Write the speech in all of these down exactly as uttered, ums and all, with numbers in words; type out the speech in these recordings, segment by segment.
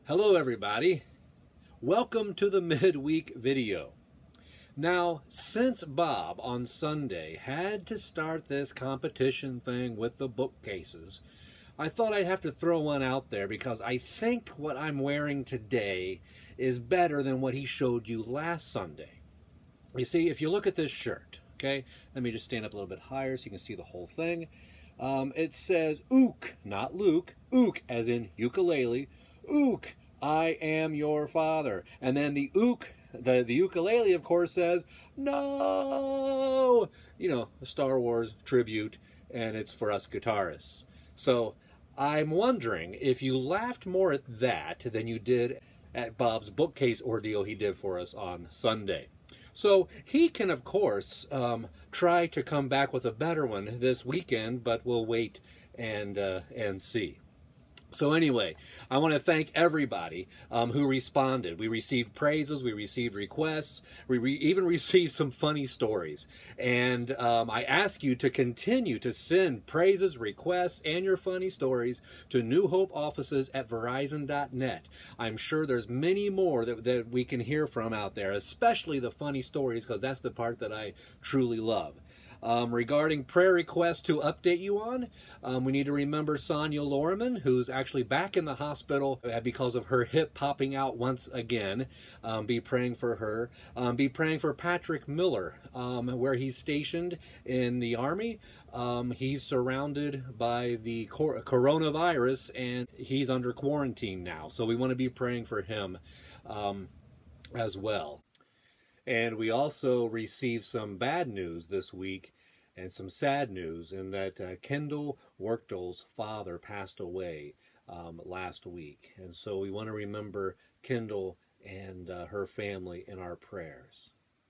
Hello everybody, welcome to the midweek video. Now, since Bob on Sunday had to start this competition thing with the bookcases, I thought I'd have to throw one out there because I think what I'm wearing today is better than what he showed you last Sunday. You see, if you look at this shirt, okay, let me just stand up a little bit higher so you can see the whole thing. Um, it says Ook, not Luke, Ook as in ukulele, Ook, I am your father. And then the Ook, the, the ukulele, of course, says, no! You know, a Star Wars tribute, and it's for us guitarists. So I'm wondering if you laughed more at that than you did at Bob's bookcase ordeal he did for us on Sunday. So he can, of course, um, try to come back with a better one this weekend, but we'll wait and, uh, and see. So anyway, I want to thank everybody um, who responded. We received praises, we received requests, we re even received some funny stories. And um, I ask you to continue to send praises, requests, and your funny stories to New Hope offices at Verizon dot net. I'm sure there's many more that, that we can hear from out there, especially the funny stories, because that's the part that I truly love. Um, regarding prayer requests to update you on, um, we need to remember Sonia Lorman, who's actually back in the hospital because of her hip popping out once again. Um, be praying for her. Um, be praying for Patrick Miller, um, where he's stationed in the Army. Um, he's surrounded by the cor coronavirus, and he's under quarantine now. So we want to be praying for him um, as well. And we also received some bad news this week and some sad news in that uh, Kendall Werktel's father passed away um, last week. And so we want to remember Kendall and uh, her family in our prayers.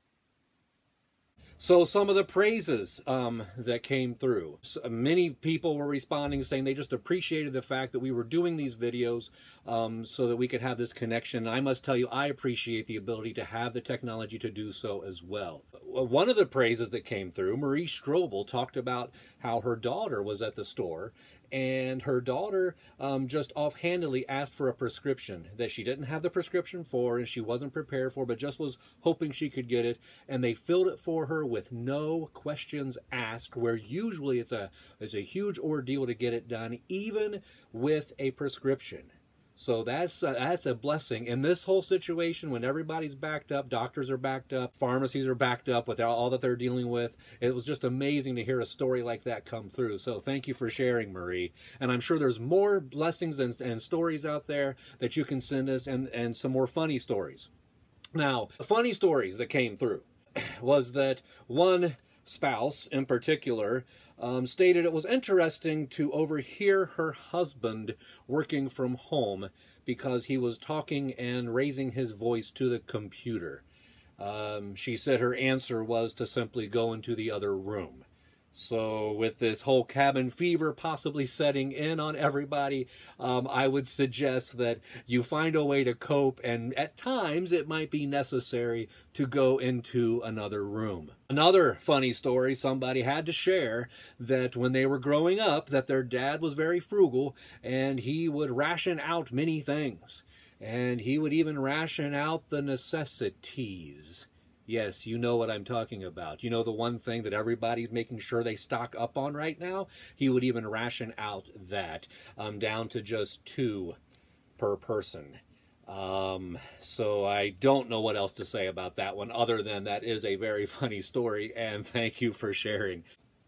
So some of the praises um, that came through. So many people were responding saying they just appreciated the fact that we were doing these videos um, so that we could have this connection. And I must tell you, I appreciate the ability to have the technology to do so as well. One of the praises that came through, Marie Strobel talked about how her daughter was at the store and her daughter um, just offhandedly asked for a prescription that she didn't have the prescription for and she wasn't prepared for, but just was hoping she could get it. And they filled it for her with no questions asked, where usually it's a, it's a huge ordeal to get it done, even with a prescription. So that's uh, that's a blessing in this whole situation when everybody's backed up, doctors are backed up, pharmacies are backed up with all that they're dealing with. It was just amazing to hear a story like that come through. So thank you for sharing, Marie. And I'm sure there's more blessings and, and stories out there that you can send us, and, and some more funny stories. Now, the funny stories that came through was that one spouse in particular um, stated it was interesting to overhear her husband working from home because he was talking and raising his voice to the computer. Um, she said her answer was to simply go into the other room. So with this whole cabin fever possibly setting in on everybody, um, I would suggest that you find a way to cope, and at times it might be necessary to go into another room. Another funny story somebody had to share, that when they were growing up, that their dad was very frugal and he would ration out many things. And he would even ration out the necessities. Yes, you know what I'm talking about. You know the one thing that everybody's making sure they stock up on right now? He would even ration out that um, down to just two per person. Um, so I don't know what else to say about that one other than that is a very funny story, and thank you for sharing.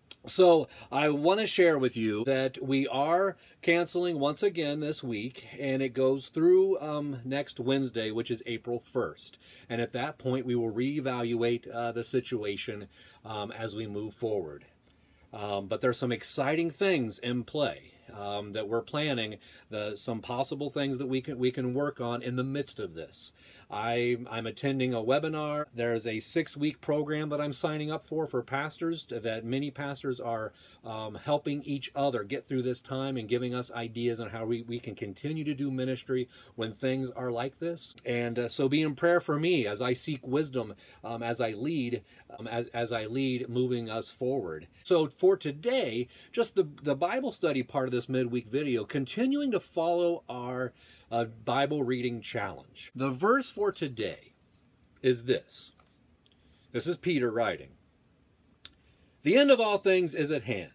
So I want to share with you that we are canceling once again this week, and it goes through um, next Wednesday, which is April first. And at that point, we will reevaluate uh, the situation um, as we move forward. Um, but there's some exciting things in play um, that we're planning, the, some possible things that we can, we can work on in the midst of this. I, I'm attending a webinar. There's a six-week program that I'm signing up for for pastors, that many pastors are um, helping each other get through this time and giving us ideas on how we, we can continue to do ministry when things are like this. And uh, so be in prayer for me as I seek wisdom, um, as I lead, um, as, as I lead moving us forward. So for today, just the, the Bible study part of this this midweek video, continuing to follow our uh, Bible reading challenge. The verse for today is this. This is Peter writing. The end of all things is at hand.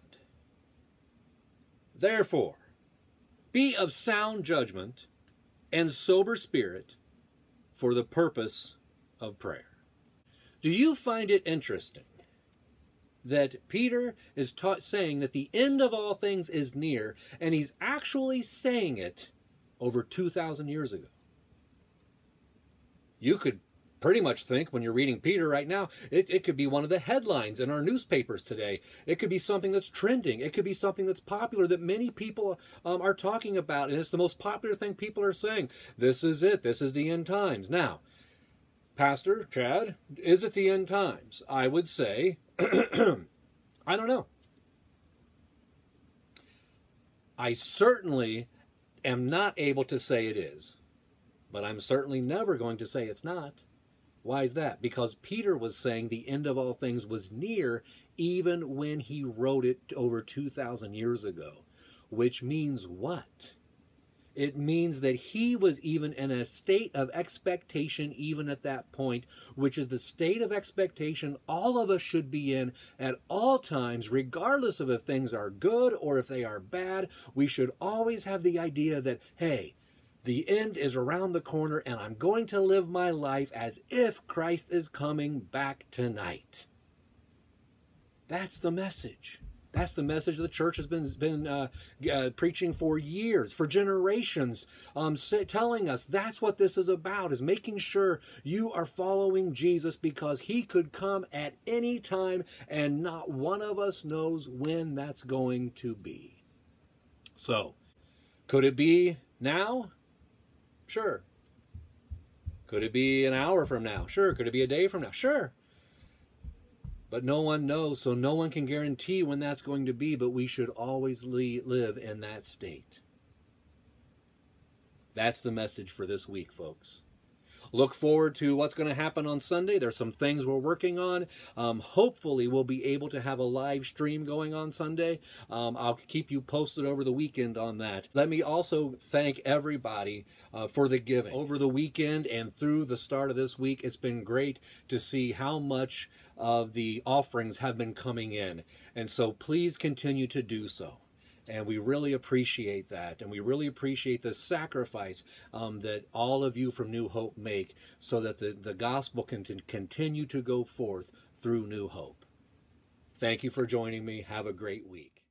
Therefore, be of sound judgment and sober spirit for the purpose of prayer. Do you find it interesting that Peter is taught, saying that the end of all things is near, and he's actually saying it over two thousand years ago? You could pretty much think, when you're reading Peter right now, it, it could be one of the headlines in our newspapers today. It could be something that's trending. It could be something that's popular that many people um, are talking about, and it's the most popular thing people are saying. This is it. This is the end times. Now, Pastor Chad, is it the end times? I would say, I don't know. I certainly am not able to say it is, but I'm certainly never going to say it's not. Why is that? Because Peter was saying the end of all things was near even when he wrote it over two thousand years ago. Which means what? It means that he was even in a state of expectation even at that point, which is the state of expectation all of us should be in at all times, regardless of if things are good or if they are bad. We should always have the idea that, hey, the end is around the corner, and I'm going to live my life as if Christ is coming back tonight. That's the message. That's the message the church has been been uh, uh, preaching for years, for generations, um, say, telling us that's what this is about, is making sure you are following Jesus, because he could come at any time, and not one of us knows when that's going to be. So, could it be now? Sure. Could it be an hour from now? Sure. Could it be a day from now? Sure. But no one knows, so no one can guarantee when that's going to be, but we should always live in that state. That's the message for this week, folks. Look forward to what's going to happen on Sunday. There's some things we're working on. Um, hopefully, we'll be able to have a live stream going on Sunday. Um, I'll keep you posted over the weekend on that. Let me also thank everybody uh, for the giving. Over the weekend and through the start of this week, it's been great to see how much of the offerings have been coming in. And so please continue to do so. And we really appreciate that. And we really appreciate the sacrifice um, that all of you from New Hope make so that the, the gospel can t- continue to go forth through New Hope. Thank you for joining me. Have a great week.